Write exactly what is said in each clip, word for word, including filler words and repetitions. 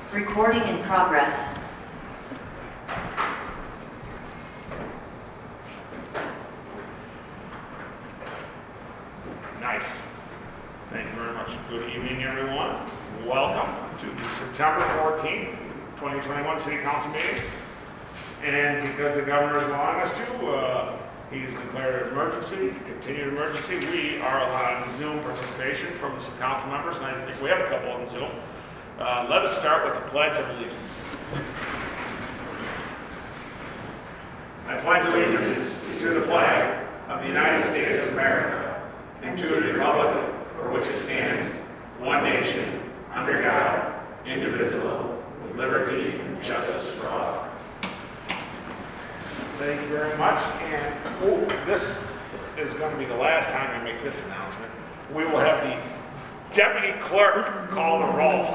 Recording in progress. Nice. Thank you very much. Good evening, everyone. Welcome to the September fourteenth, twenty twenty-one City Council meeting. And because the governor is allowing us to, uh, he's declared an emergency, continued emergency. We are allowing Zoom participation from some council members, and I think we have a couple on Zoom. Uh, let us start with the Pledge of Allegiance. I pledge allegiance to the flag of the United States of America and to the republic for which it stands, one nation, under God, indivisible, with liberty and justice for all. Thank you very much. And oh, this is going to be the last time I make this announcement. We will have the deputy clerk call the roll.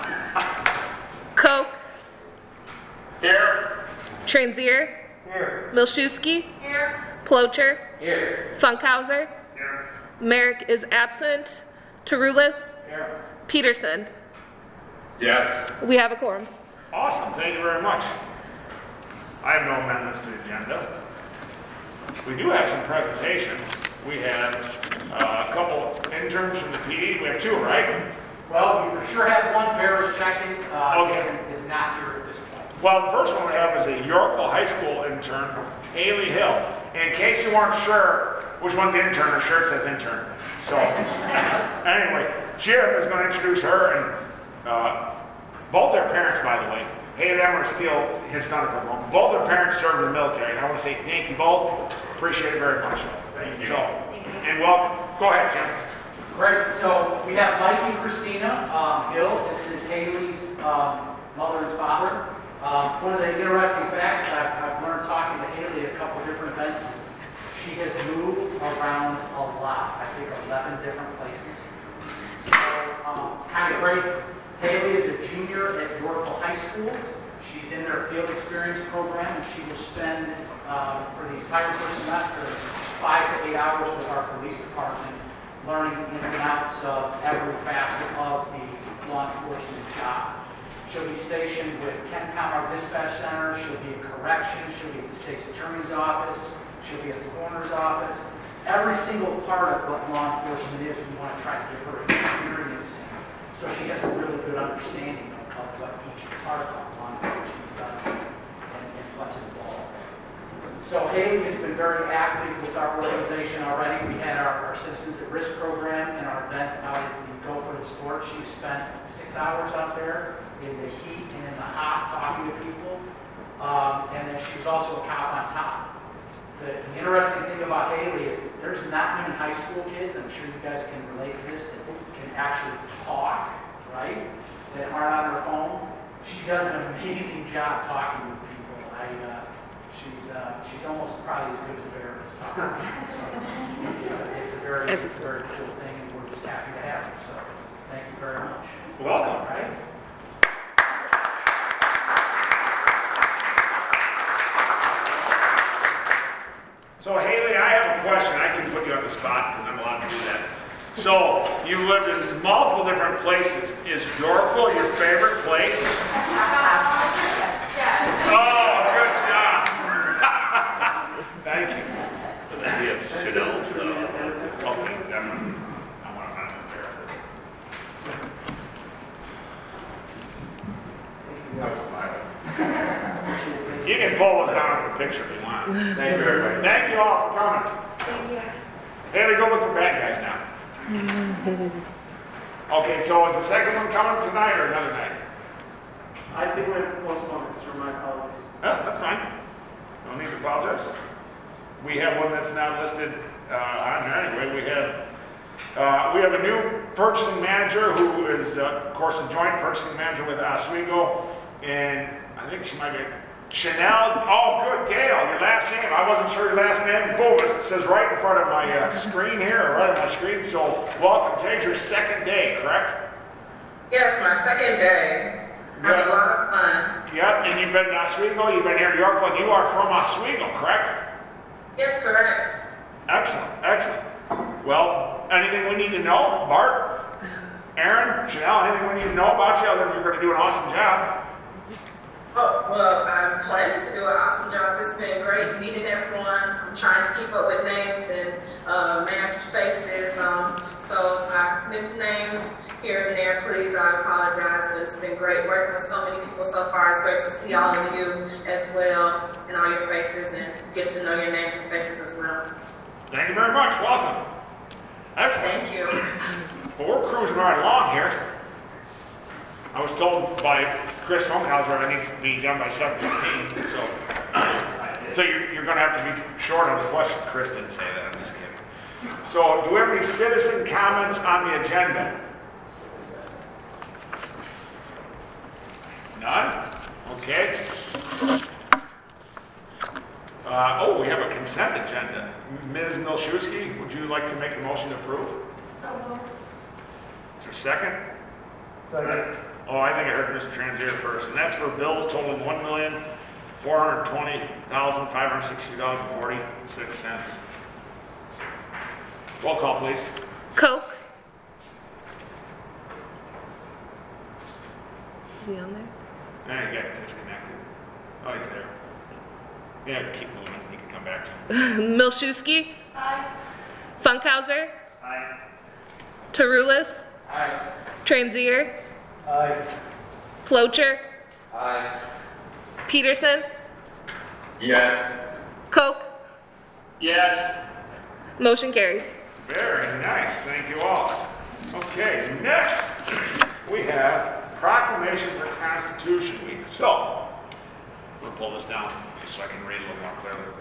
Koch. Here. Transier. Here. Milszewski. Here. Plocher. Here. Funkhauser. Here. Merrick is absent. Tarulis. Here. Peterson. Yes. We have a quorum. Awesome. Thank you very much. I have no amendments to the agenda. We do have some presentations. We have uh, a couple interns from the P D. We have two, right? Well, we for sure have one. Bear is checking. Uh, Okay. Kevin is not here at this point. Well, the first one we have is a Yorkville High School intern, Haley Hill. And in case you weren't sure which one's the intern, her shirt says intern. So, anyway, Jim is going to introduce her, and uh, both their parents, by the way. Haley, I'm going to steal his thunder for a moment. Both their parents served in the military, and I want to say thank you both. Appreciate it very much. Thank you. So, and welcome. Go ahead, Jim. Great. So we have Mike and Christina um, Hill. This is Haley's um, mother and father. Um, one of the interesting facts that I've, I've learned talking to Haley at a couple different events is she has moved around a lot. I think eleven different places. So um, kind of crazy. Haley is a junior at Yorkville High School. She's in their field experience program, and she will spend um, for the entire first semester five to eight hours with our police department, learning the ins and outs of every facet of the law enforcement job. She'll be stationed with Kent County Dispatch Center. She'll be in corrections. She'll be at the state's attorney's office. She'll be at the coroner's office. Every single part of what law enforcement is, we want to try to give her experience in, so she has a really good understanding of, of what each part of law enforcement does and, and what's involved. So Haley has been very active with our organization already. We had our, our Citizens at Risk program and our event out at the Gopher and Sport. She spent six hours out there in the heat and in the hot talking to people. Um, and then she was also a cop on top. The, the interesting thing about Haley is there's not many high school kids, I'm sure you guys can relate to this, that can actually talk, right? That aren't on their phone. She does an amazing job talking with people. I, uh, she's uh, she's almost probably as good as Bear is talking. So it's a, it's a very it's a very cool thing, and we're just happy to have her. So thank you very much. Welcome. All right. So, Haley, I have a question. I can put you on the spot because I'm allowed to do that. So, you lived in multiple different places. Is Yorkville your favorite place? Oh, good job. Thank you. We have Chanel. Uh, okay, that one. I want to find it there. I was smiling. You can pull us down for a picture if you want. Thank you, everybody. Thank you all for coming. Thank you. Haley, go look for bad guys now. Okay, so is the second one coming tonight or another night? I think we have to postpone it, sir. My apologies. Oh, that's fine. No need to apologize. We have one that's now listed uh, on there anyway. We have uh, we have a new purchasing manager who is, uh, of course, a joint purchasing manager with Oswego, and I think she might be Chanel. Oh, good, Gail. Your last name. I wasn't sure your last name. Boom! It says right in front of my uh, screen here, right on my screen. So, welcome. Today's your second day, correct? Yes, my second day. Had a lot of fun. Yep, and you've been in Oswego. You've been here in Yorkville, and you are from Oswego, correct? Yes, correct. Excellent, excellent. Well, anything we need to know, Bart? Aaron, Janelle, anything we need to know about you other than you're going to do an awesome job? Oh, well, I'm planning to do an awesome job. It's been great meeting everyone. I'm trying to keep up with names and uh, masked faces. Um, so I miss names here and there. Please, I apologize, but it's been great working with so many people so far. It's great to see all of you as well and all your faces and get to know your names and faces as well. Thank you very much. Welcome. Excellent. Thank you. Well, we're cruising right along here. I was told by Chris Funkhauser I need to be done by seven fifteen, so so you're, you're going to have to be short on the question. Chris didn't say that. I'm just kidding. So, do we have any citizen comments on the agenda? None? Okay. Uh, oh, we have a consent agenda. Miz Milszewski, would you like to make a motion to approve? So moved. Is there a second? Second. Oh, I think I heard Mister Transier first, and that's for bills totaling one million four hundred twenty thousand five hundred sixty dollars and forty-six cents. Roll call, please. Coke. Is he on there? Nah, he got disconnected. Oh, he's there. Yeah, keep moving. He can come back to you. Milszewski. Aye. Funkhauser. Aye. Tarulis. Aye. Transier. Aye. Plocher. Aye. Peterson. Yes. Coke. Yes. Motion carries. Very nice. Thank you all. Okay, next we have Proclamation for Constitution Week. So, we'll pull this down just so I can read a little more clearly.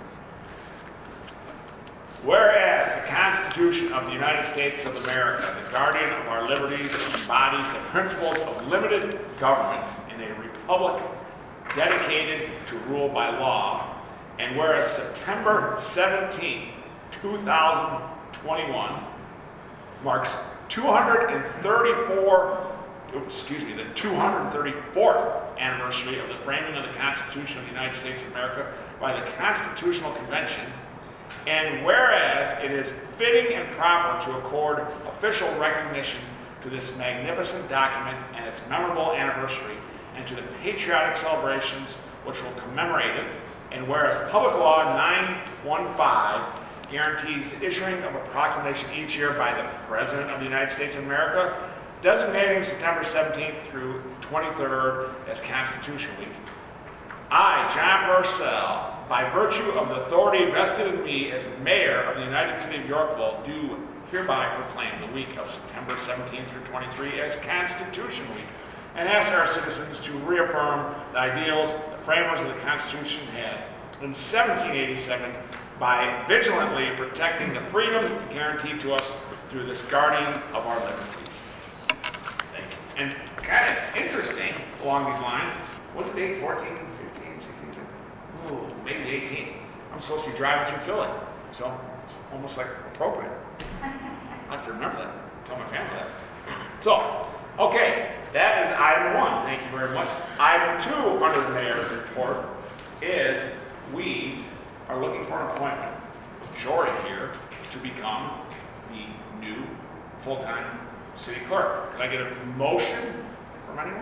Whereas the Constitution of the United States of America, the guardian of our liberties, embodies the principles of limited government in a republic dedicated to rule by law, and whereas September seventeenth, two thousand twenty-one marks two hundred thirty-four, excuse me, the two hundred thirty-fourth anniversary of the framing of the Constitution of the United States of America by the Constitutional Convention, and whereas it is fitting and proper to accord official recognition to this magnificent document and its memorable anniversary, and to the patriotic celebrations which will commemorate it, and whereas Public Law nine fifteen guarantees the issuing of a proclamation each year by the President of the United States of America, designating September seventeenth through twenty-third as Constitution Week, I, John Purcell, by virtue of the authority vested in me as Mayor of the United City of Yorkville, do hereby proclaim the week of September seventeenth through twenty-three as Constitution Week, and ask our citizens to reaffirm the ideals the framers of the Constitution had in seventeen eighty-seven by vigilantly protecting the freedoms guaranteed to us through this guardian of our liberties. Thank you. And kind of interesting along these lines, was it date fourteen, fifteen, sixteen, ooh, maybe eighteen. I'm supposed to be driving through Philly, so it's almost like appropriate. I have to remember that, tell my family that. So, okay, that is item one. Thank you very much. Item two under the mayor's report is we are looking for an appointment, majority here, to become the new full-time city clerk. Could I get a motion from anyone?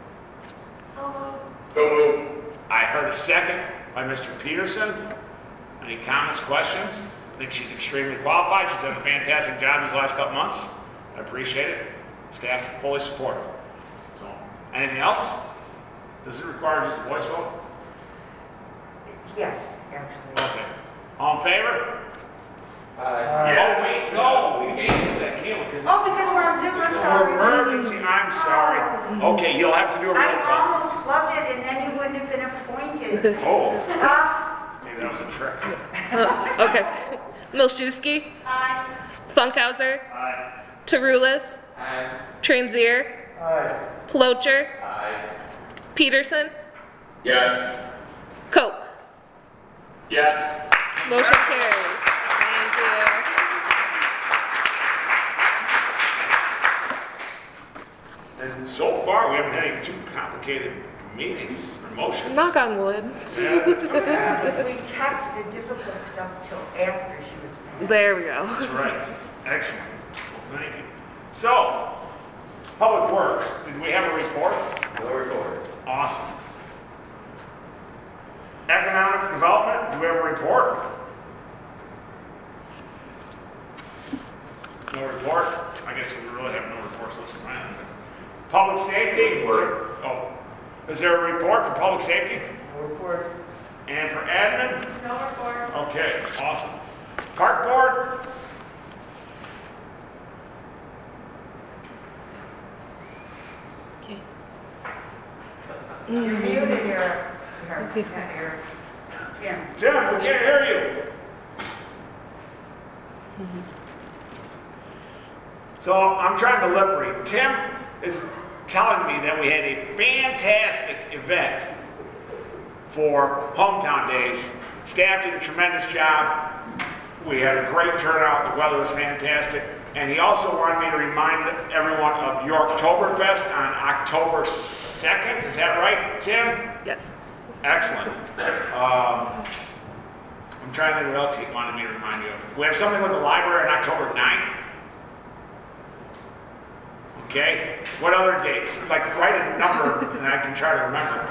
So moved. So moved. I heard a second by Mister Peterson. Any comments, questions? I think she's extremely qualified. She's done a fantastic job these last couple months. I appreciate it. Staff's fully supportive. So, anything else? Does it require just a voice vote? Yes, actually. Okay. All in favor? Aye. Oh, wait, no, we can't do that, can we? Because Oh, because we're on Zoom, I'm it's an sorry. emergency, I'm sorry. Okay, you'll have to do a roll I call. almost flubbed it, and then you wouldn't have been appointed. Oh, Ah, maybe that was a trick. Uh, okay. Milszewski. Aye. Funkhauser. Aye. Tarulis. Aye. Transier. Aye. Plocher. Aye. Peterson. Yes. Coke. Yes. Motion carries. Thank you. And so far, we haven't had any too complicated meetings or motions. Knock on wood. Yeah, that's okay. we kept the difficult stuff till after she was married. There we go. That's right. Excellent. Well, thank you. So, Public Works, did we have a report? No report. Awesome. Economic Development, do we have a report? No report? I guess we really have no reports listed around. Public Safety? Report. Oh, is there a report for Public Safety? No report. And for Admin? No report. Okay, awesome. Park Board? Okay. You're muted here. Here, yeah, here. Jim. Jim, we can't hear you. So I'm trying to lip read. Tim is telling me that we had a fantastic event for Hometown Days. Staff did a tremendous job. We had a great turnout. The weather was fantastic. And he also wanted me to remind everyone of Yorktoberfest on October second. Is that right, Tim? Yes. Excellent. Um, I'm trying to think what else he wanted me to remind you of. We have something with the library on October ninth. Okay. What other dates? Like, write a number and I can try to remember.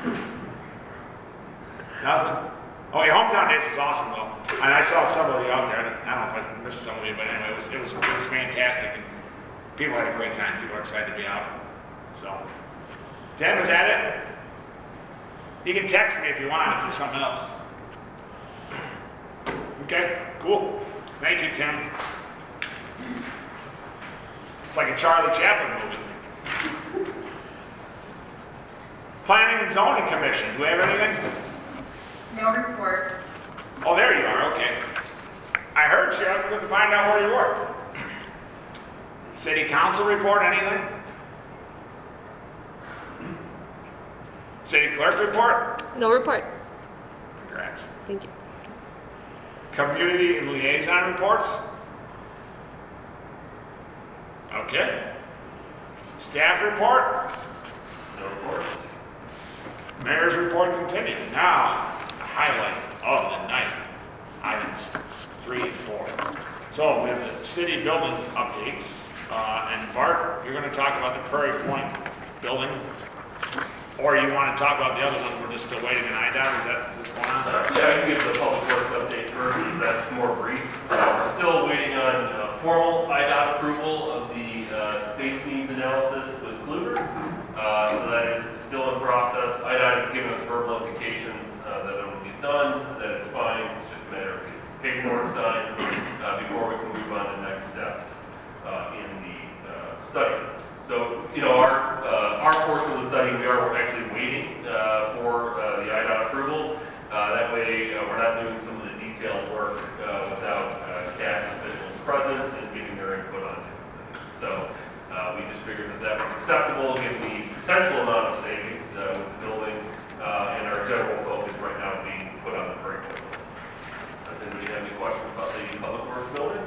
Nothing? Oh, yeah, Hometown Days was awesome, though. And I saw some of you out there. I don't know if I missed some of you, but anyway, it was, it was, it was fantastic. And people had a great time. People were excited to be out. So, Tim, is that it? You can text me if you want, if there's something else. Okay, cool. Thank you, Tim. It's like a Charlie Chaplin movie. Planning and Zoning Commission, do we have anything? No report. Oh, there you are, okay. I heard you, I couldn't find out where you were. City Council report, anything? City Clerk report? No report. Congrats. Thank you. Community and liaison reports? Okay. Staff report? No report. Mayor's report continued. Now, a highlight of the night, items three and four. So we have the city building updates. Uh, and Bart, you're going to talk about the Prairie Point building. Or you want to talk about the other one, we're just still waiting on I D O T, is that what's going on? Uh, Yeah, I can give the public works update first, since that's more brief. Uh, We're still waiting on uh, formal I D O T approval of the uh, space needs analysis with Kluger. Uh, So that is still in process. I D O T has given us verbal indications uh, that it will get done, that it's fine. It's just a matter of getting paperwork signed uh, before we can move on to next steps uh, in the uh, study. So, you know, our, uh, our portion of the study, we are actually waiting uh, for uh, the I D O T approval. Uh, that way, uh, we're not doing some of the detailed work uh, without uh, C A T officials present and giving their input on it. So, uh, we just figured that that was acceptable given the potential amount of savings uh, with the building uh, and our general focus right now being put on the Prairie Point. Does anybody have any questions about the Public Works building?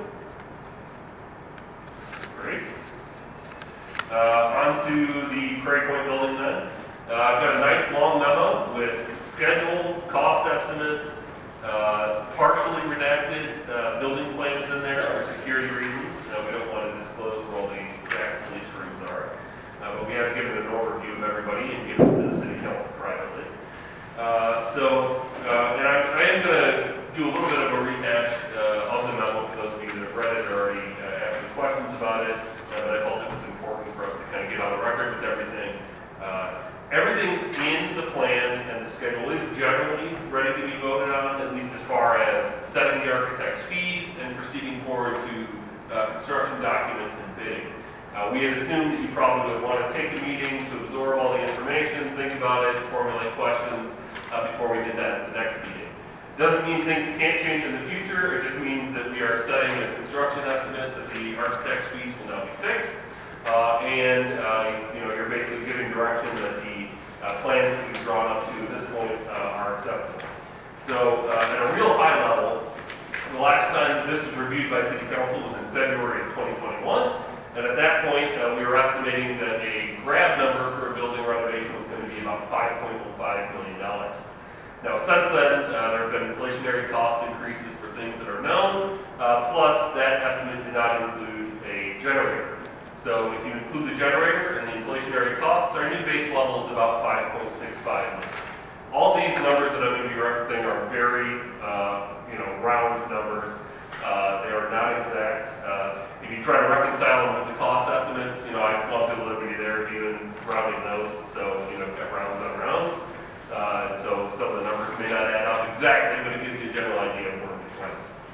Great. Uh, on to the Prairie Point building then. Uh, I've got a nice long memo with schedule, cost estimates, uh, partially redacted uh, building plans in there for security reasons. Uh, we don't want to disclose where all the exact police rooms are. Uh, but we have given an overview of everybody and given it to the city council privately. Uh, so, uh, and I, I am going to do a little bit of a rehash uh, of the memo for those of you that have read it or already uh, asked me questions about it. Uh, but I felt it was important for us to kind of get on the record with everything. Uh, everything in the plan and the schedule is generally ready to be voted on, at least as far as setting the architect's fees and proceeding forward to uh, construction documents and bidding. Uh, we had assumed that you probably would want to take a meeting to absorb all the information, think about it, formulate questions uh, before we did that at the next meeting. Doesn't mean things can't change in the future. It just means that we are setting a construction estimate that the architect's fees will now be fixed. Uh, and, uh, you know, you're basically giving direction that the uh, plans that we've drawn up to this point uh, are acceptable. So, uh, at a real high level, the last time this was reviewed by City Council was in February of twenty twenty-one. And at that point, uh, we were estimating that a grab number for a building renovation was going to be about five point oh five million dollars. Now, since then, uh, there have been inflationary cost increases for things that are known, uh, plus that estimate did not include a generator. So if you include the generator and the inflationary costs, our new base level is about five point six five million. All these numbers that I'm going to be referencing are very, uh, you know, round numbers. Uh, they are not exact. Uh, if you try to reconcile them with the cost estimates, you know, I love the liberty there of even rounding those. So, you know, got rounds on rounds. Uh, so some of the numbers may not add up exactly, but it gives you a general idea of where we're going.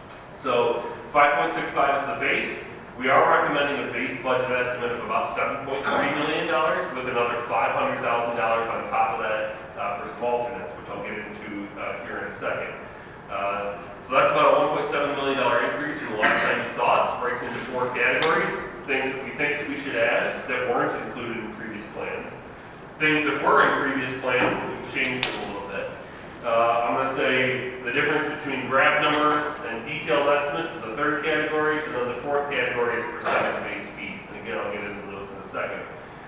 So five point six five is the base. We are recommending a base budget estimate of about seven point three million dollars with another five hundred thousand dollars on top of that uh, for some alternates, which I'll get into uh, here in a second. Uh, so that's about a one point seven million dollars increase from the last time you saw it. It breaks into four categories. Things that we think that we should add that weren't included in previous plans. Things that were in previous plans, but we've changed them a little bit. Uh, I'm going to say the difference between graph numbers and detailed estimates is the third category, and then the fourth category is percentage-based fees. And again, I'll get into those in a second.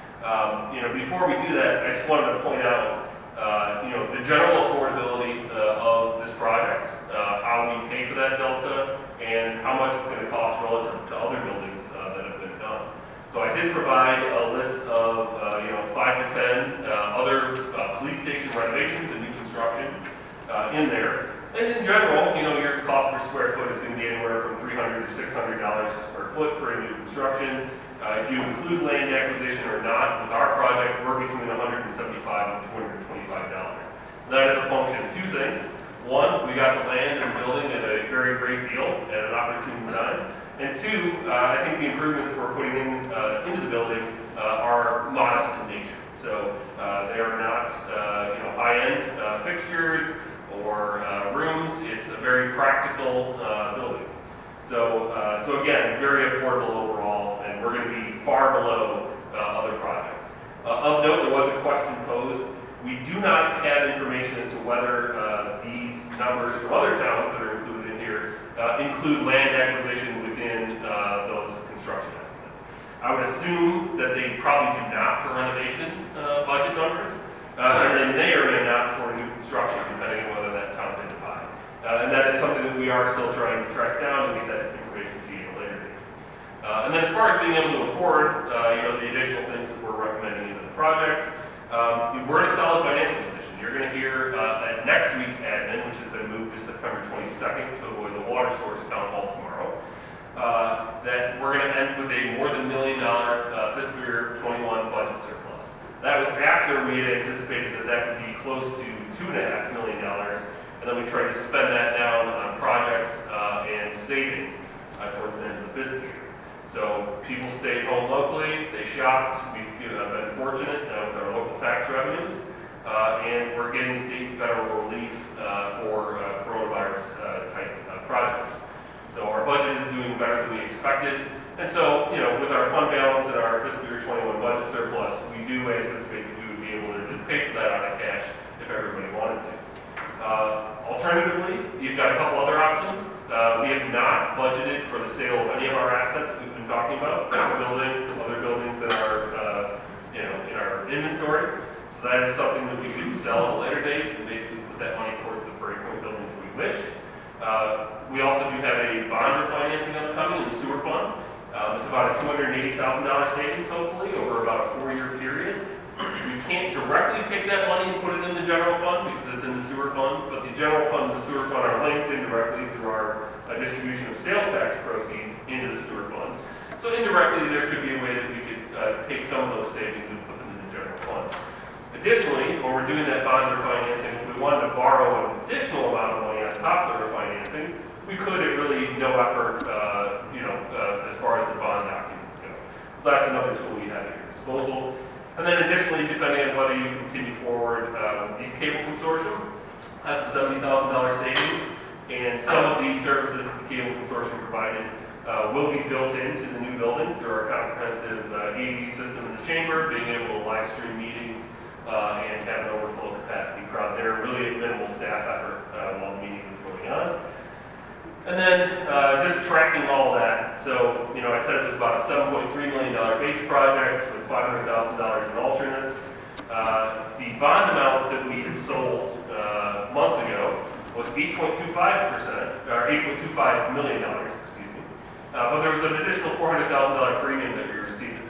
Um, you know, before we do that, I just wanted to point out, uh, you know, the general affordability uh, of this project, uh, how we pay for that delta, and how much it's going to cost relative to other buildings uh, that have been done. So I did provide a list of, uh, you know, five to ten uh, other uh, police station renovations and new construction uh, in there. And in general, you know, your cost per square foot is going to be anywhere from three hundred dollars to six hundred dollars a square foot for a new construction. Uh, if you include land acquisition or not, with our project, we're between one hundred seventy-five dollars and two hundred twenty-five dollars. That is a function of two things. One, we got the land and the building at a very great deal at an opportune time. And two, uh, I think the improvements that we're putting in uh, into the building uh, are modest in nature. So uh, they are not, uh, you know, high-end uh, fixtures or uh, rooms. It's a very practical uh, building. So, uh, so again, very affordable overall, and we're going to be far below uh, other projects. Uh, of note, there was a question posed. We do not have information as to whether uh, these numbers from other towns that are included in here uh, include land acquisition within uh, those construction estimates. I would assume that they probably do not for renovation uh, budget numbers, uh, and they may or may not for new construction, depending on whether that town did buy. Uh, and that is something that we are still trying to track down and get that information to you at a later date. Uh, and then as far as being able to afford, uh, you know, the additional things that we're recommending into the project, um, we're in a solid financial position. You're going to hear uh, at next week's admin, which has been moved to September twenty-second to avoid the water source town hall tomorrow, uh, that we're going to end with a more than million dollar uh, fiscal year twenty-one budget surplus. That was after we had anticipated that that would be close to two and a half million dollars, and then we tried to spend that down on projects uh, and savings uh, towards the end of the fiscal year. So people stayed home locally, they shopped, we've uh, been fortunate uh, with our local tax revenues, uh, and we're getting state and federal relief uh, for uh, coronavirus uh, type uh, projects. So our budget is doing better than we expected. And so, you know, with our fund balance and our fiscal year twenty-one budget surplus, we do anticipate that we would be able to just pay for that out of cash if everybody wanted to. Uh, alternatively, you've got a couple other options. Uh, we have not budgeted for the sale of any of our assets we've been talking about. This building, other buildings in our, uh, you know, in our inventory. So that is something that we could sell at a later date and basically put that money towards the Prairie Point building if we wish. Uh, we also do have a bond refinancing upcoming in the sewer fund. Uh, it's about a two hundred eighty thousand dollars savings, hopefully, over about a four-year period. We can't directly take that money and put it in the general fund because it's in the sewer fund, but the general fund and the sewer fund are linked indirectly through our uh, distribution of sales tax proceeds into the sewer fund. So indirectly, there could be a way that we could uh, take some of those savings and put them in the general fund. Additionally, when we're doing that bond refinancing, if we wanted to borrow an additional amount of money on top of the refinancing, we could at really no effort, uh, you know, uh, as far as the bond documents go. So that's another tool we have at your disposal. And then additionally, depending on whether you continue forward uh, with the cable consortium, that's a seventy thousand dollars savings. And some of the services that the cable consortium provided uh, will be built into the new building through our comprehensive uh, A V system in the chamber, being able to live stream meetings uh, and have an overflow capacity crowd there. Really a minimal staff effort uh, while the meeting is going on. And then uh, just tracking all that. So, you know, I said it was about a seven point three million dollars base project with five hundred thousand dollars in alternates. Uh, the bond amount that we had sold uh, months ago was eight point two five percent, or eight point two five million dollars, excuse me. Uh, but there was an additional four hundred thousand dollars premium that we received at the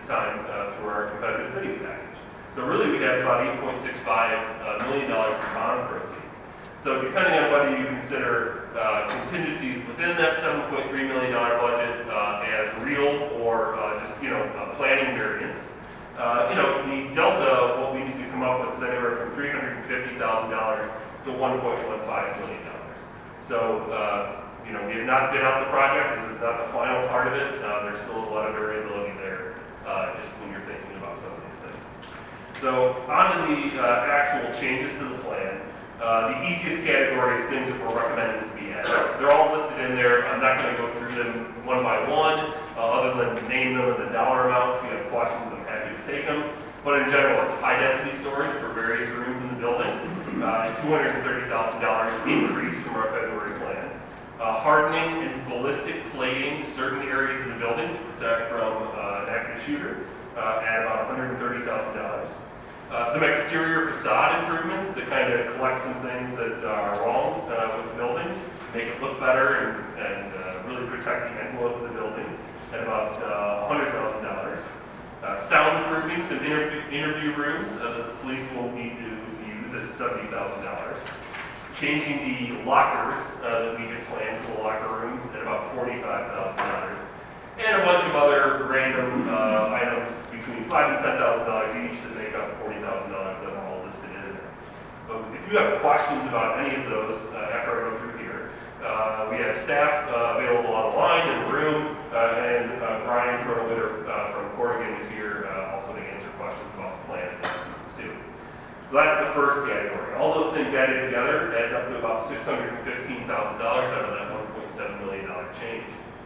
time uh, through our competitive bidding package. So really, we have about eight point six five uh, million dollars in bond proceeds. So depending on whether you consider uh, contingencies within that seven point three million dollars budget uh, as real or uh, just, you know, a planning variance, uh, you know, the delta of what we need to come up with is anywhere from three hundred fifty thousand dollars to one point one five million dollars. So, uh, you know, we have not bid out the project. This is not the final part of it. Uh, there's still a lot of variability there, uh, just when you're thinking about some of these things. So, on to the uh, actual changes to the plan. Uh, the easiest category is things that we're recommending to be added. They're all listed in there. I'm not going to go through them one by one, uh, other than name them and the dollar amount. If you have questions, I'm happy to take them. But in general, it's high-density storage for various rooms in the building, uh, two hundred thirty thousand dollars increase from our February plan. Uh, hardening and ballistic plating certain areas of the building to protect from uh, an active shooter uh, at about one hundred thirty thousand dollars. Uh, some exterior facade improvements to kind of collect some things that are wrong uh, with the building, make it look better and, and uh, really protect the envelope of the building at about uh, one hundred thousand dollars. Uh, soundproofing some interview, interview rooms uh, that the police will need to use at seventy thousand dollars. Changing the lockers uh, that we had planned for the locker rooms at about forty-five thousand dollars. And a bunch of other random uh, items between five and ten thousand dollars each that make up forty thousand dollars that are all listed in there. But if you have questions about any of those uh, after I go through here, uh, we have staff uh, available online in the room, uh, and uh, Brian Cronin-Witter uh, from Corrigan is here uh, also to answer questions about the plan and estimates too. So that's the first category. All those things added together adds up to about six hundred fifteen thousand dollars out of that one point seven million dollars change.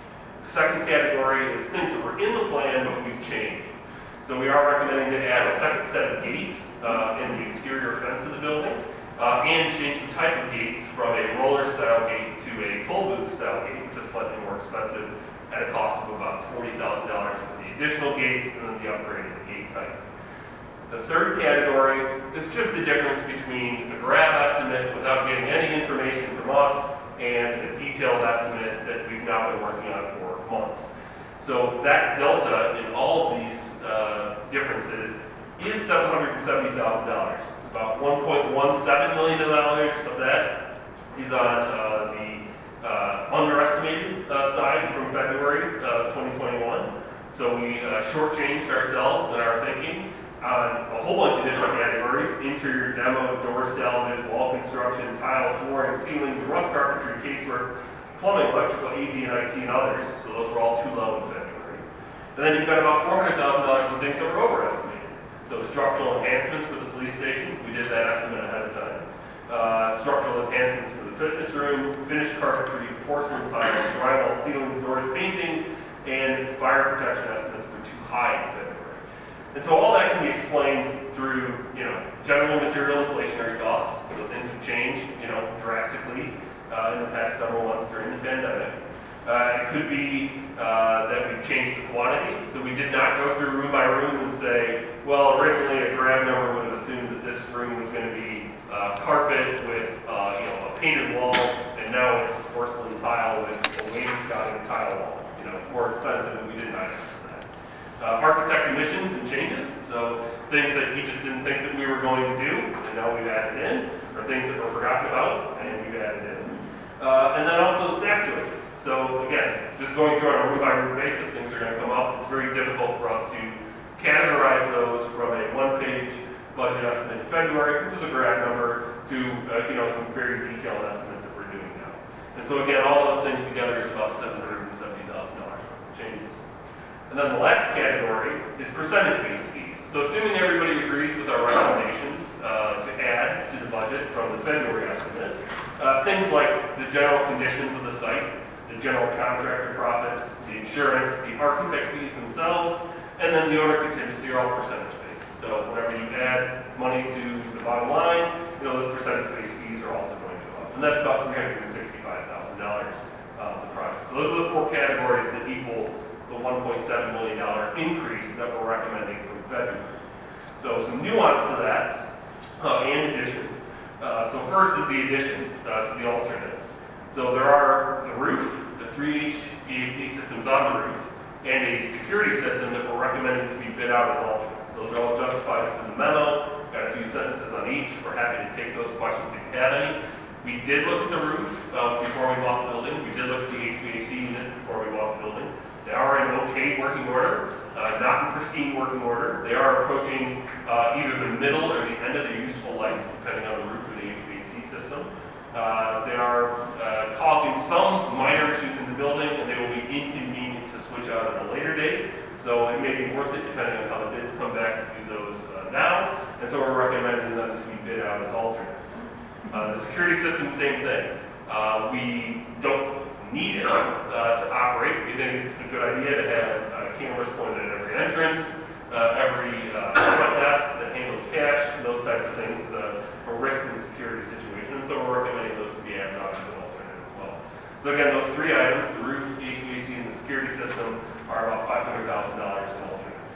Second category is things that were in the plan but we've changed. So we are recommending to add a second set of gates uh, in the exterior fence of the building uh, and change the type of gates from a roller style gate to a toll booth style gate, which is slightly more expensive at a cost of about forty thousand dollars for the additional gates and then the upgrade of the gate type. The third category is just the difference between a grab estimate without getting any information from us and a detailed estimate that we've now been working on for months. So that delta in all of these uh, differences is seven hundred seventy thousand dollars. About one point one seven million dollars of that is on uh, the uh, underestimated uh, side from February of twenty twenty-one. So we uh, shortchanged ourselves in our thinking on a whole bunch of different categories: interior demo, door salvage, wall construction, tile, flooring, ceiling, rough carpentry, casework, plumbing, electrical, A V, and I T, and others. So those were all too low in February. And then you've got about four hundred thousand dollars in things that were overestimated. So structural enhancements for the police station, we did that estimate ahead of time. Uh, structural enhancements for the fitness room, finished carpentry, porcelain tile, drywall, ceilings, doors, painting, and fire protection estimates were too high in February. And so all that can be explained through, you know, general material inflationary costs. So things have changed, you know, drastically uh, in the past several months during the pandemic. Uh, it could be uh, that we've changed the quantity. So we did not go through room by room and say, well, originally a grab number would have assumed that this room was going to be uh, carpet with, uh, you know, a painted wall, and now it's porcelain tile with a wainscoting tile wall. You know, more expensive, and we did not ask that. Uh, architect emissions and changes, so things that you just didn't think that we were going to do, and now we've added in, or things that were forgotten about, and we've added in. Uh, and then also staff choices. So again, just going through on a room-by-room basis, things are going to come up. It's very difficult for us to categorize those from a one-page budget estimate in February, which is a graph number, to uh, you know, some very detailed estimates that we're doing now. And so again, all those things together is about seven hundred seventy thousand dollars worth of changes. And then the last category is percentage-based fees. So assuming everybody agrees with our recommendations uh, to add to the budget from the February estimate, uh, things like the general conditions of the site, the general contractor profits, the insurance, the architect fees themselves, and then the owner contingency are all percentage-based. So whenever you add money to the bottom line, you know, those percentage-based fees are also going to go up. And that's about three hundred sixty-five thousand dollars of the project. So those are the four categories that equal the one point seven million dollars increase that we're recommending from February. So some nuance to that, uh, and additions. Uh, so first is the additions, uh, so the alternates. So there are the roof, the three H V A C systems on the roof, and a security system that we're recommending to be bid out as alternates. Those are all justified in the memo. Got a few sentences on each. We're happy to take those questions if you have any. We did look at the roof uh, before we bought the building. We did look at the H V A C unit before we bought the building. They are in okay working order, uh, not in pristine working order. They are approaching uh, either the middle or the end of their useful life, depending on the roof or the H V A C system. Uh, they are uh, causing some minor issues in the building, and they will be inconvenient to switch out at a later date. So it may be worth it, depending on how the bids come back, to do those uh, now. And so we're recommending them to be bid out as alternates. Uh, the security system, same thing. Uh, we don't need it uh, to operate. We think it's a good idea to have uh, cameras pointed at every entrance, uh, every uh, front desk that handles cash, those types of things, uh, a risk in the security situation. And so we're recommending those to be added on as an alternate as well. So again, those three items, the roof, the H V A C, and the security system, are about five hundred thousand dollars in alternates.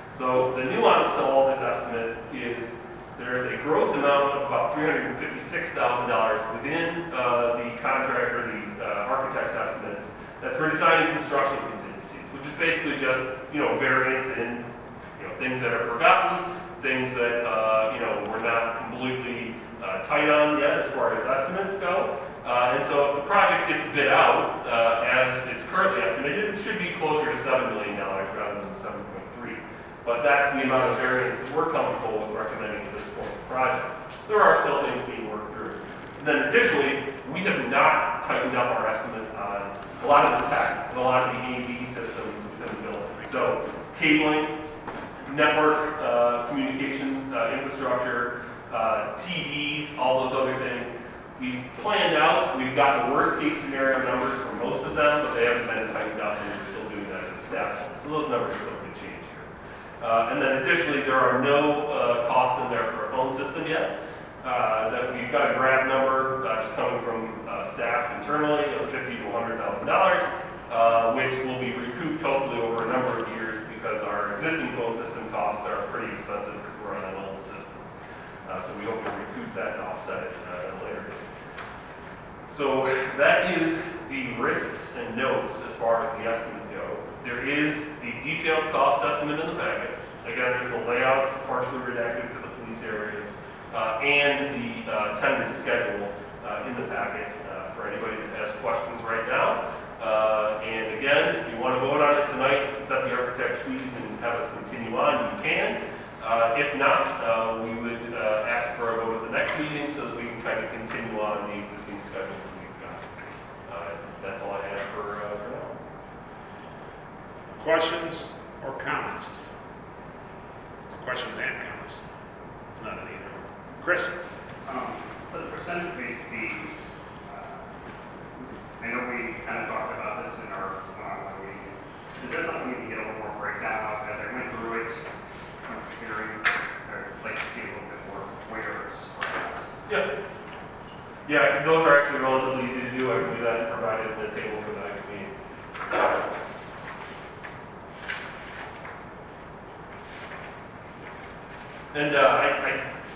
So the nuance to all this estimate is there is a gross amount of about three hundred fifty-six thousand dollars within uh, the contractor, the uh, architect's estimates, that's for design and construction contingencies, which is basically just, you know, variance in, you know, things that are forgotten, things that, uh, you know, we're not completely uh, tight on yet as far as estimates go. Uh, and so if the project gets bid out, uh, as it's currently estimated, it should be closer to seven million dollars rather than seven point three. But that's the amount of variance that we're comfortable with recommending at this point in the project. There are still things being worked through. And then additionally, we have not tightened up our estimates on a lot of the tech, a lot of the A V systems within the building. So cabling, network uh, communications, uh, infrastructure, uh, T Vs, all those other things. We've planned out, we've got the worst case scenario numbers for most of them, but they haven't been tightened up, and we're still doing that at the staff level. So those numbers still could change here. Uh, and then additionally, there are no uh, costs in there for a phone system yet. Uh, that we've got a grab number uh, just coming from uh, staff internally of fifty to one hundred thousand dollars, uh, which will be recouped hopefully over a number of years because our existing phone system costs are pretty expensive because we're on an old system. Uh, so we hope to recoup that and offset it uh, at a later date. So that is the risks and notes as far as the estimate go. There is the detailed cost estimate in the packet. Again, there's the layouts partially redacted for the police areas, uh, and the uh, tender schedule uh, in the packet uh, for anybody that has questions right now. Uh, and again, if you want to vote on it tonight, set the architect's fees and have us continue on, you can. Uh, if not, uh, we would uh, ask for a vote at the next meeting so that we can kind of continue on the existing schedule that we've got. Uh, that's all I have for, uh, for now. Questions or comments? Questions and comments? It's not an either. Chris? Um, for the percentage-based fees, uh, I know we kind of talked about this in our one-on-one meeting. Is that something we can get a little more breakdown of? As I went through it, I'm hearing, I'd like to see a little bit more where it's. Yeah. Yeah, those are actually relatively easy to do. I can do that and provide it in the table for the next meeting. And uh, I, I,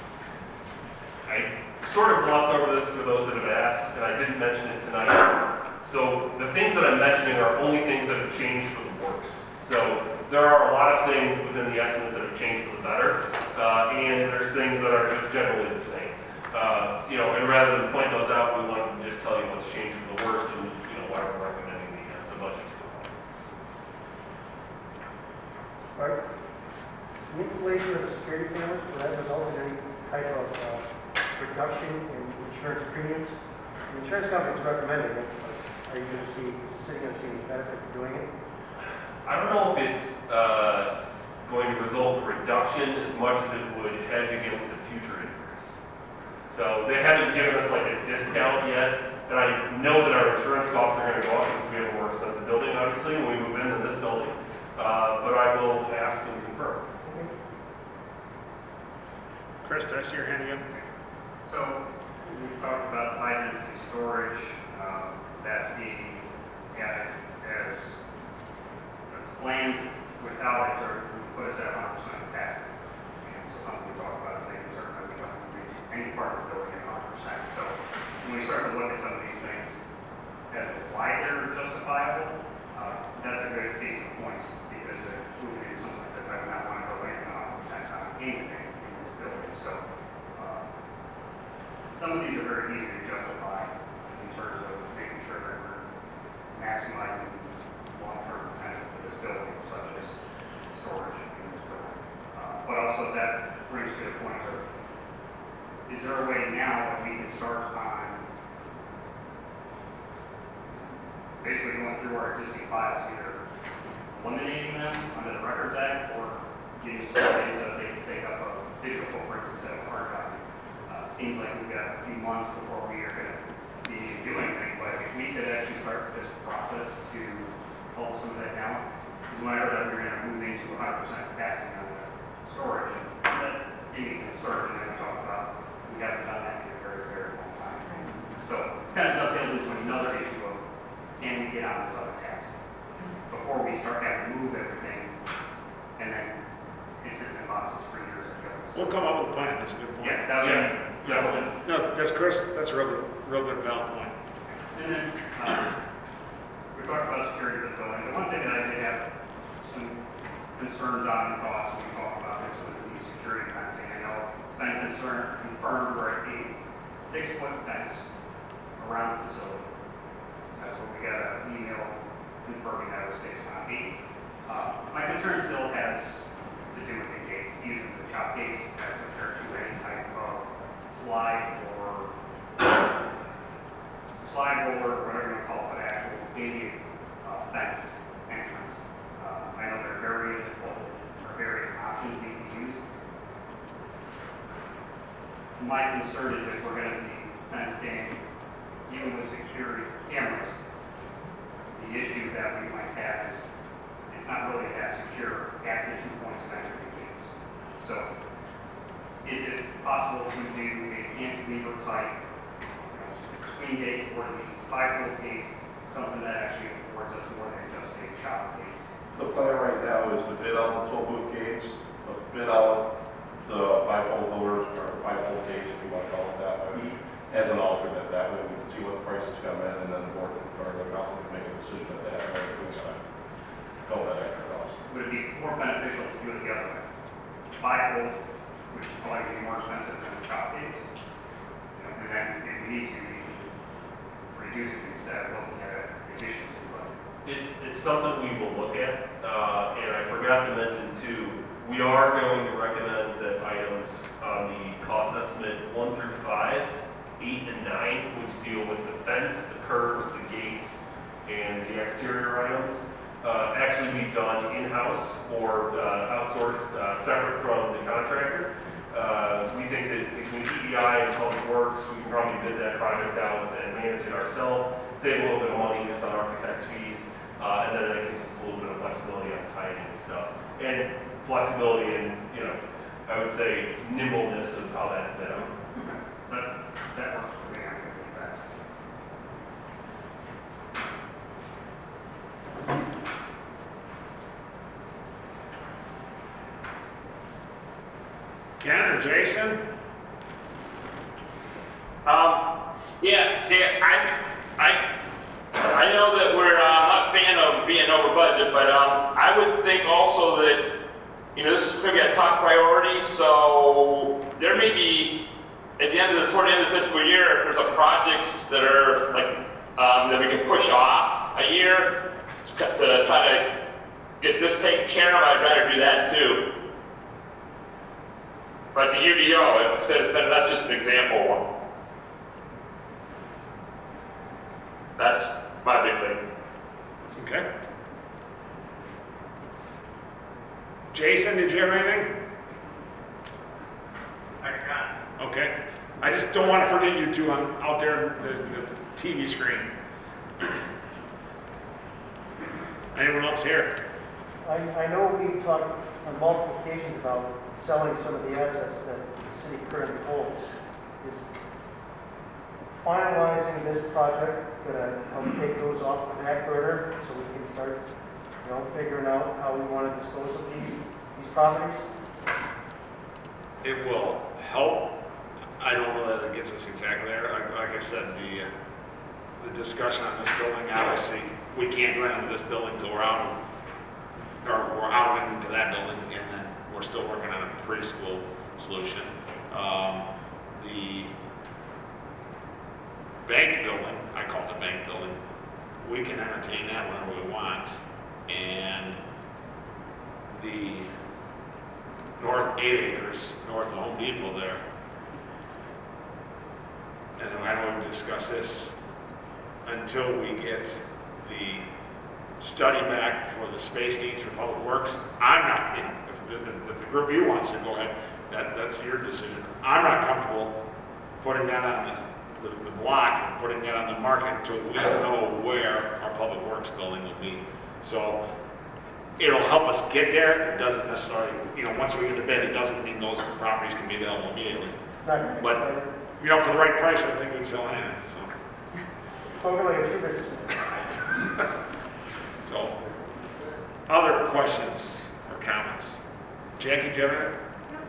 I sort of glossed over this for those that have asked, and I didn't mention it tonight. So the things that I'm mentioning are only things that have changed for the worse. So there are a lot of things within the estimates that have changed for the better, uh, and there's things that are just generally the same. Uh, you know, and rather than point those out, we want to just tell you what's changed for the worse and you know why we're recommending the, uh, the budgets go up. Right. The installation of security cameras, will that result in any type of uh, reduction in insurance premiums? The insurance company's recommending it, but are you going to see, is the city going to see any benefit in doing it? I don't know if it's uh, going to result in a reduction as much as it would hedge against a future increase. So they haven't given us like a discount yet, and I know that our insurance costs are going to go up because we have a more expensive building, obviously, when we move into this building. Uh, but I will ask and confirm. Chris, did I see your hand again? So we talked about high density storage, um, that being added as the plans without it are put us at one hundred percent capacity. And so something we talked about is making certain that we don't reach any part of the building at one hundred percent. So when we start to look at some of these things as to why they're justifiable, uh, that's a good case in point, because if moving into something like this, I would not want to go in and one hundred percent on anything in this building. So uh, some of these are very easy to justify in terms of making sure that we're maximizing long-term potential for this building, such as storage in this building. Uh, But also that brings to the point of, is there a way now that we can start on basically going through our existing files, either eliminating them under the Records Act or getting somebody so that they can take up a digital footprint instead of hard copy? Uh, seems like we've got a few months before we are going to be doing anything, but if we could actually start this process to hold some of that down, because when I heard that we we're going to move into one hundred percent capacity on the storage, and that gave me concern, and then we talked about we haven't done that in a very, very long time. So kind of dovetails into another issue of, can we get on this other task before we start having to move everything, and then it sits in boxes for years and years. We'll come up with a plan, that's a good point. Yeah, that would Yeah. be, that would No, that's Chris, that's a real good, real good valid point. And then, uh, we talked about security of the building. The one thing that I did have some concerns on and thoughts when we talked about this was the security fencing. I know it's been concerned, confirmed we're at a six-foot fence around the facility. That's what we got an email confirming that was six, not eight. Uh, my concern still has to do with the gates, using the chop gates as compared to any type of slide or slide roller, or whatever you want to call it, but actual gated uh, fence entrance. Uh, I know there are various, well, there are various options we can use. My concern is if we're going to be fenced in, even with security cameras, the issue that we might have is it's not really that secure at the two points of entry gates. So, is it possible to do a cantilever type screen gate or the five-foot gates, something that actually affords us more than just a chop gate? The plan right now is to bid out the toll booth gates, uh, bid out the bifold doors, or bifold gates, if you want to call it that way, as an alternate. That way we can see what the prices come in, and then the board can, or the council can make a decision at that, or if we're going to go that extra cost. Would it be more beneficial to do it the other way? Bifold, which is probably be more expensive than the chop gates. You know, and then if we need to, we can reduce it instead of looking at additions to it. It's, it's something we will look at, uh, and I forgot to mention too, we are going to recommend that items on the cost estimate one through five, eight and nine, which deal with the fence, the curbs, the gates, and the exterior items, uh, actually be done in-house or uh, outsourced, uh, separate from the contractor. Uh, we think that between E E I and Public Works, we can probably bid that project out and manage it ourselves, save a little bit of money just on architect's fees, uh, and then it gives us a little bit of flexibility on timing and stuff. And flexibility and, you know, I would say nimbleness of how that's been. But that works for me. I'm good with that. Ken or Jason? Um, yeah, yeah, I, I, I know that we're uh, not a fan of being over budget, but um, I would think also that, you know, this is going to be a top priority, so there may be, at the end of the, toward the end of the fiscal year, if there's a projects that are like, um, that we can push off a year to, to try to get this taken care of, I'd rather do that too. But the U D O, instead of spending, that's just an example. That's my big thing. Okay. Jason, did you have anything? I got Okay. I just don't want to forget you two on, out there on the, the T V screen. Anyone else here? I, I know we've talked on multiple occasions about selling some of the assets that the city currently holds. Is finalizing this project gonna help take those off the back burner so we can start, you know, figuring out how we want to dispose of these, these properties? It will help. I don't know that it gets us exactly there. Like, like I said, the uh, the discussion on this building obviously we can't do anything with this building till we're out of, or we're out of into that building, and then we're still working on a preschool solution. Um, the bank building, I call it the bank building, we can entertain that whenever we want. And the north eight acres, north of Home Depot there, and I know we've discussed this, until we get the study back for the space needs for Public Works, I'm not, you know, if the, if the group of you wants to go ahead, that, that's your decision. I'm not comfortable putting that on the, the, the block and putting that on the market until we know where our Public Works building will be. So it'll help us get there. It doesn't necessarily, you know, once we get to bid, it doesn't mean those properties can be available immediately. Right. But, you know, for the right price, I think we can sell anything, so. Spoken like a true businessman. So, other questions or comments? Jackie, do you have anything?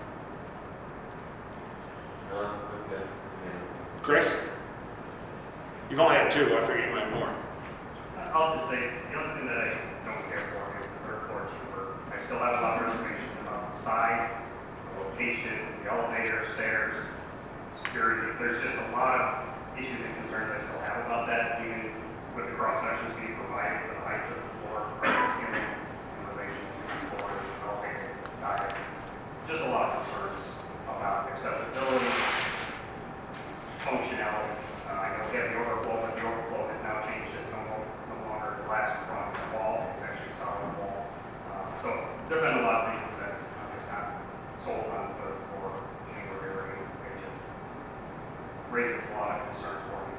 No, I'm good. Chris? You've only had two, I figured you might have more. I'll just say, the only thing that I don't care for is the third floor chamber. I still have a lot of reservations about the size, the location, the elevator, stairs, security. There's just a lot of issues and concerns I still have about that, even with the cross sections being provided for the heights of the floor, the ceiling, in relation to the floor, elevator, guys. Just a lot of concerns about accessibility, functionality. Uh, I know we have the overflow, but the overflow has now changed. It's no, more, no longer glass front wall. It's actually solid wall. Uh, so there have been a lot of things that I'm just not sold on the third floor chamber area. It just raises a lot of concerns for me.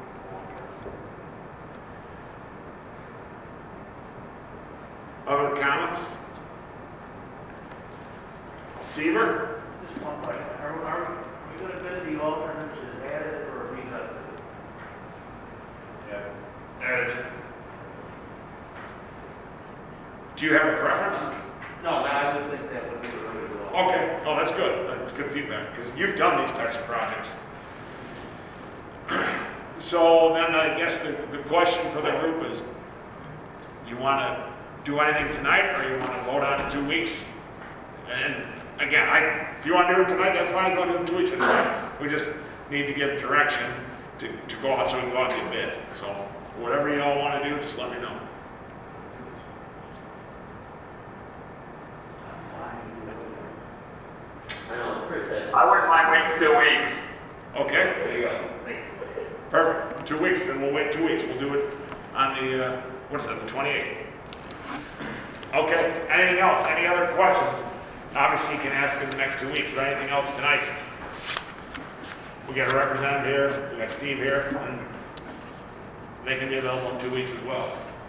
Other comments? Seaver? Just one question. Are, are we going to bid the alternates as added or reducted? Yeah. Additive. Do you have a preference? No, I would think that would be the way to go. Okay, oh, that's good. That's good feedback, because you've done these types of projects. So then I guess the, the question for the group is, you want to do anything tonight, or you want to vote on it in two weeks? And again, I, if you want to do it tonight, that's fine. If you want to do it in two weeks, that's fine. We just need to give direction to, to go out so we can go out and bid. So whatever you all want to do, just let me know. I know, Chris said. I wouldn't mind waiting two weeks. Okay, There you go. perfect. Two weeks, then we'll wait two weeks. We'll do it on the, uh, what is that, the twenty-eighth? Okay, anything else? Any other questions? Obviously, you can ask in the next two weeks, but anything else tonight? We got a representative here, we got Steve here, and they can be available in two weeks as well.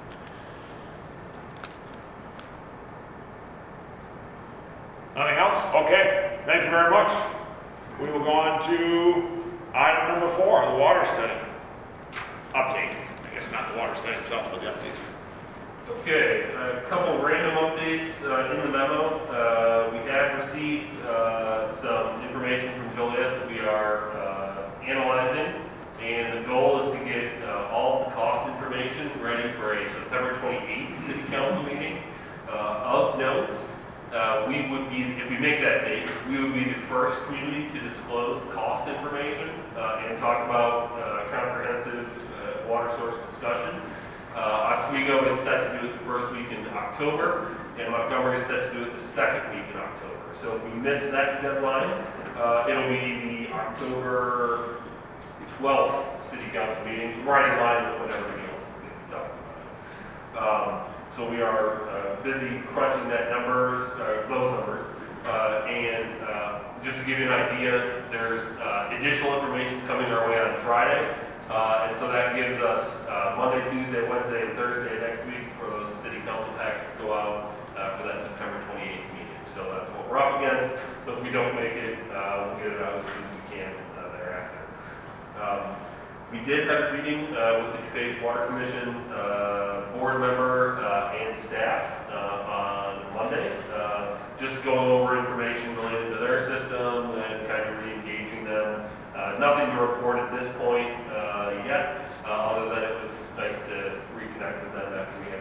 Nothing else? Okay, thank you very much. We will go on to item number four, the water study update. I guess not the water study itself, but the update. Okay, a couple random updates uh, in the memo. Uh, we have received uh, some information from Joliet that we are uh, analyzing, and the goal is to get uh, all of the cost information ready for a September twenty-eighth City Council meeting. Uh, of note, uh, we would be, if we make that date, we would be the first community to disclose cost information uh, and talk about uh, comprehensive uh, water source discussion. Uh, Oswego is set to do it the first week in October, and Montgomery is set to do it the second week in October. So if we miss that deadline, uh, it'll be the October twelfth City Council meeting, right in line with what everybody else is going to be talking about. Um, so we are uh, busy crunching that numbers, uh, those numbers, uh, and uh, just to give you an idea, there's uh, additional information coming our way on Friday. Uh, and so that gives us uh, Monday, Tuesday, Wednesday, and Thursday next week for those city council packets to go out uh, for that September twenty-eighth meeting. So that's what we're up against. So if we don't make it, uh, we'll get it out as soon as we can uh, thereafter. Um, we did have a meeting uh, with the DuPage Water Commission uh, board member uh, and staff uh, on Monday, uh, just going over information related to their system and kind of re-engaging them. Uh, nothing to report at this point uh, yet, uh, other than it was nice to reconnect with them after we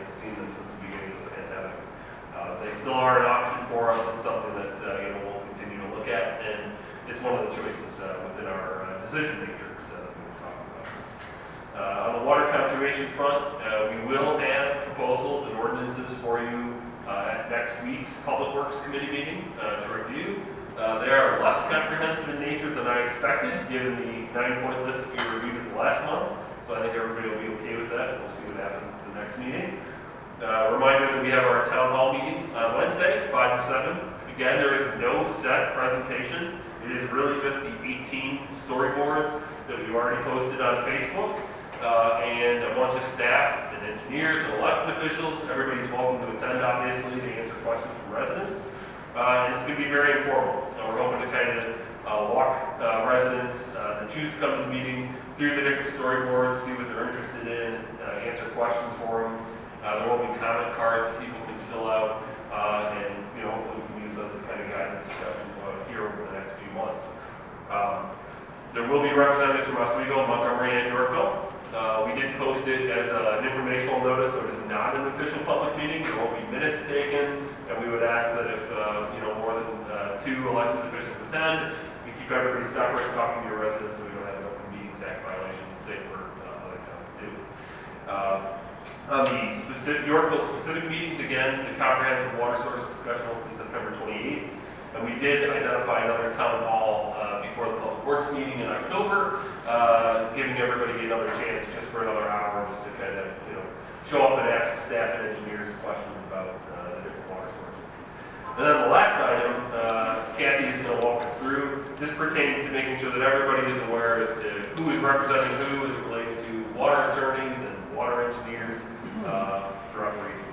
precision matrix uh, that we were talking about. Uh, on the water conservation front, uh, we will have proposals and ordinances for you uh, at next week's Public Works Committee meeting uh, to review. Uh, they are less comprehensive in nature than I expected, given the nine-point list that we reviewed at the last month. So I think everybody will be okay with that. We'll see what happens at the next meeting. Uh, reminder that we have our town hall meeting on Wednesday, five to seven. Again, there is no set presentation. It is really just the eighteen storyboards that we've already posted on Facebook. Uh, and a bunch of staff and engineers and elected officials. Everybody's welcome to attend, obviously, to answer questions from residents. Uh, and it's going to be very informal. So we're hoping to kind of uh, walk uh, residents uh, that choose to come to the meeting through the different storyboards, see what they're interested in, uh, answer questions for them. Uh, there will be comment cards that people can fill out, uh, and you know, hopefully we can use those as kind of guided discussion uh, here over the next few months. Um, there will be representatives from Oswego, Montgomery, and Yorkville. Uh, we did post it as a, an informational notice, so it is not an official public meeting. There will be minutes taken, and we would ask that if uh, you know more than uh, two elected officials attend, we keep everybody separate, talking to your residents, so we don't have an Open Meetings Act violation, save for uh, other towns too. Uh, on the specific Yorkville specific meetings, again, the comprehensive water source discussion will be September twenty-eighth, and we did identify another town hall uh, before the Public Works meeting in October. Uh, giving everybody another chance just for another hour just to kind of, you know, show up and ask staff and engineers questions about uh, the different water sources. And then the last item, uh, Kathy is going to walk us through. This pertains to making sure that everybody is aware as to who is representing who as it relates to water attorneys and water engineers uh, throughout the region.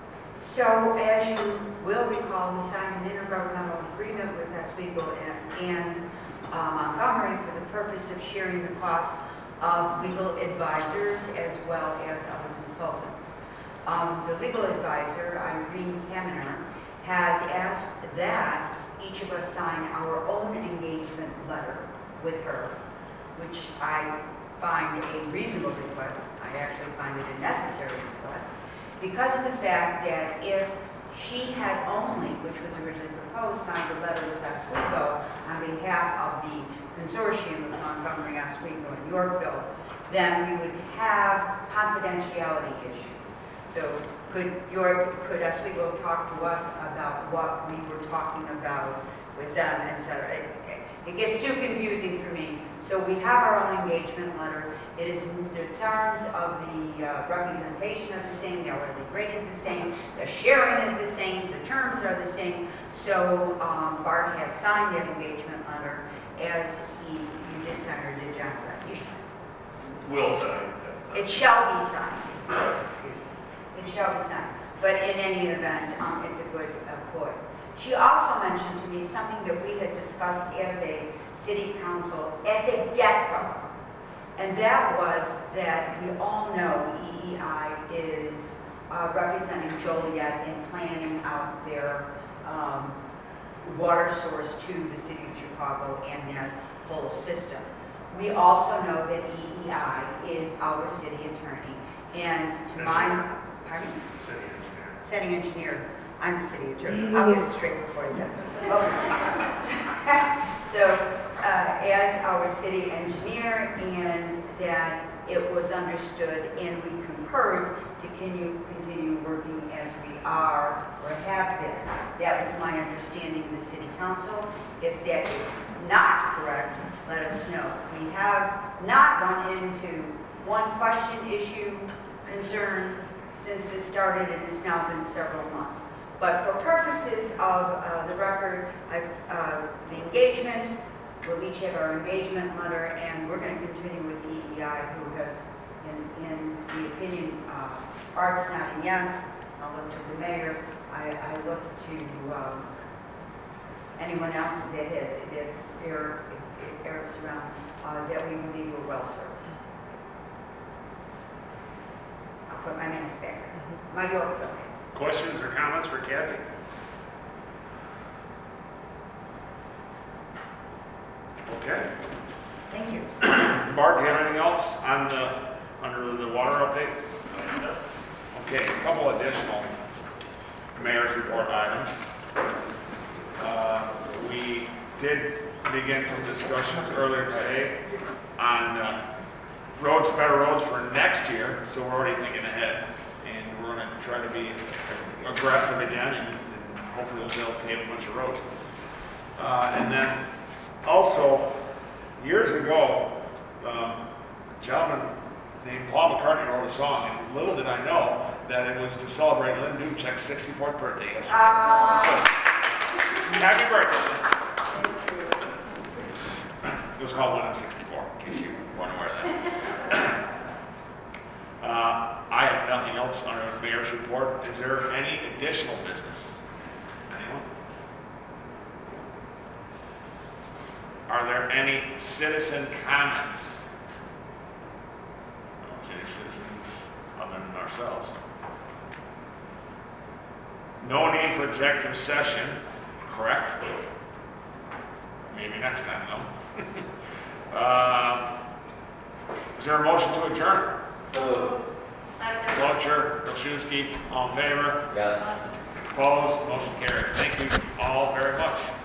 So, as you will recall, we signed an intergovernmental agreement with Oswego and, and uh, Montgomery for the purpose of sharing the cost of legal advisors as well as other consultants. Um, the legal advisor, Irene Kaminer, has asked that each of us sign our own engagement letter with her, which I find a reasonable request. I actually find it a necessary request, because of the fact that if she had only, which was originally proposed, signed a letter with Oswego on behalf of the consortium of Montgomery, Oswego, and Yorkville, then we would have confidentiality issues. So could your, could Oswego talk to us about what we were talking about with them, et cetera? It, it gets too confusing for me. So we have our own engagement letter. It is, the terms of the uh, representation are the same, the hourly rate is the same, the sharing is the same, the terms are the same. So um, Bart has signed that engagement letter as he, you did sign, or did John sign? Will sign. It shall be signed. Excuse me. It shall be signed. But in any event, um, it's a good uh, ploy. She also mentioned to me something that we had discussed as a city council at the get-go. And that was that we all know E E I is uh, representing Joliet in planning out their um, water source to the city of Chicago and their whole system. We also know that E E I is our city attorney. And to my, pardon? City engineer. City engineer. I'm the city attorney. I'll get it straight before you go. Okay. So, uh, as our city engineer, and that it was understood and we concurred to continue, continue working as we are or have been. That was my understanding of the city council. If that is not correct, let us know. We have not run into one question, issue, concern since this started, and it's now been several months. But for purposes of uh, the record, I've, uh, the engagement, we'll each have our engagement letter, and we're going to continue with E E I, who has, in, in the opinion of Art's nodding yes. I'll look to the mayor. I, I look to um, anyone else that has, that's Eric, Eric's around, uh, that we believe we're well served. I'll put my mask back. My Yorkville mask. Questions or comments for Kathy? Okay. Thank you. Bart, do you have anything else on the, under the water update? Okay, a couple additional mayor's report items. Uh, we did begin some discussions earlier today on uh, roads, better roads for next year, so we're already thinking ahead. And we're going to try to be aggressive again, and, and hopefully we'll be able to pave a bunch of roads. Uh, and then also, years ago, um, a gentleman named Paul McCartney wrote a song, and little did I know that it was to celebrate Lynn Duchek's sixty-fourth birthday yesterday. Ah. So, happy birthday, Lynn. It was called When I'm sixty-four, in case you weren't aware of that. uh, I have nothing else on our mayor's report. Is there any additional business? Anyone? Are there any citizen comments? I don't see any citizens other than ourselves. No need for executive session, correct? Maybe next time, though. uh, is there a motion to adjourn? So, Fletcher, Wilczewski, all in favor? yes. Opposed? Motion carries. Thank you all very much.